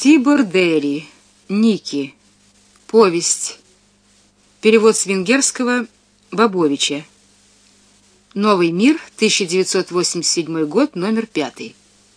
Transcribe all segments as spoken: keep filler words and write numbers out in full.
Тибор Дери, Ники. Повесть. Перевод с венгерского Бабовича. Новый мир, тысяча девятьсот восемьдесят седьмой год, номер пятый.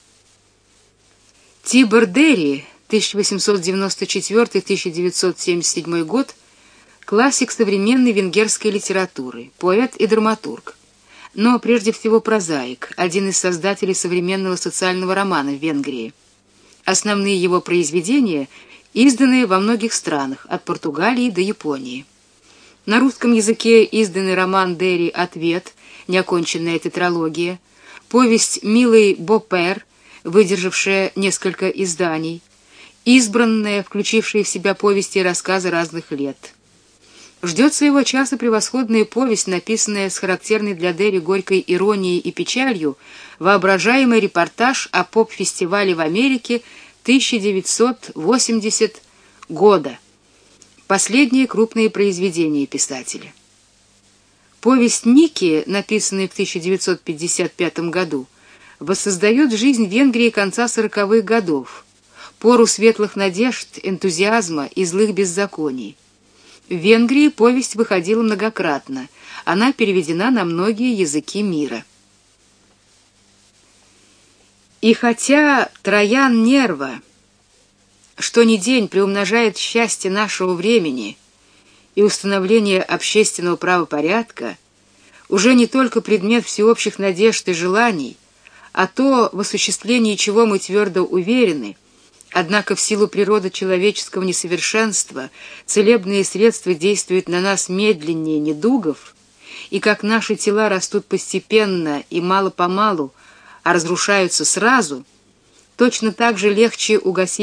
Тибор Дери, тысяча восемьсот девяносто четвёртый — тысяча девятьсот семьдесят седьмой год, классик современной венгерской литературы, поэт и драматург, но прежде всего прозаик, один из создателей современного социального романа в Венгрии. Основные его произведения изданы во многих странах, от Португалии до Японии. На русском языке изданный роман Дери «Ответ», неоконченная тетралогия, повесть «Милый Бопер», выдержавшая несколько изданий, избранная, включившая в себя повести и рассказы разных лет. Ждет своего часа превосходная повесть, написанная с характерной для Дери горькой иронией и печалью, воображаемый репортаж о поп-фестивале в Америке тысяча девятьсот восьмидесятого года. Последние крупные произведения писателя. Повесть Ники, написанная в тысяча девятьсот пятьдесят пятом году, воссоздает жизнь Венгрии конца сороковых годов, пору светлых надежд, энтузиазма и злых беззаконий. В Венгрии повесть выходила многократно, она переведена на многие языки мира. И хотя Троян Нерва, что ни день приумножает счастье нашего времени и установление общественного правопорядка, уже не только предмет всеобщих надежд и желаний, а то, в осуществлении чего мы твердо уверены, однако в силу природы человеческого несовершенства целебные средства действуют на нас медленнее недугов, и как наши тела растут постепенно и мало-помалу, а разрушаются сразу, точно так же легче угасить